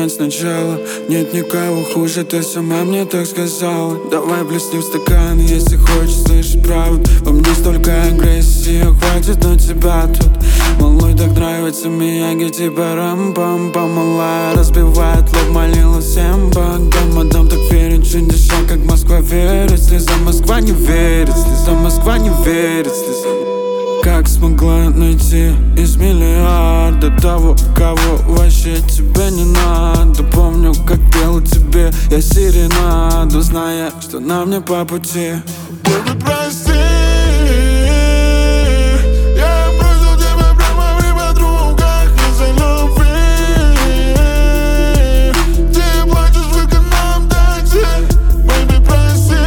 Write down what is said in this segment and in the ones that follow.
начинать сначала. Нет никого хуже, ты сама мне так сказала. Давай плеснем стакан, если хочешь слышать правду. Во мне столько агрессии, хватит на тебя тут. Малой, так нравится Мияги, типа рам-пам-пам. Малая разбивает лоб, молила всем богам. Мадам так верит, чудеса, как Москва верит. Слеза Москва не верит, слеза Москва не верит, слеза. Как смогла найти из миллиарда того, кого вообще тебе не надо? Помню, как пел тебе я серенаду, зная, что нам не по пути. Baby, прости, я бросил тебя прямо при подругах из-за любви. Ты плачешь в эконом такси. Baby, прости,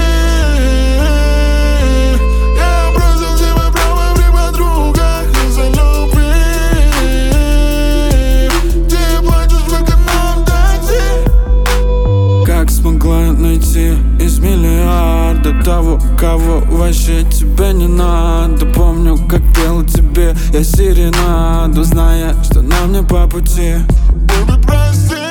я бросил тебя прямо при подругах из-за любви. Ты плачешь в эконом такси. Как смогла найти из миллиарда того, кого вообще тебе не надо? Помню, как пел тебе я серенаду, зная, что нам не по пути. Baby, прости.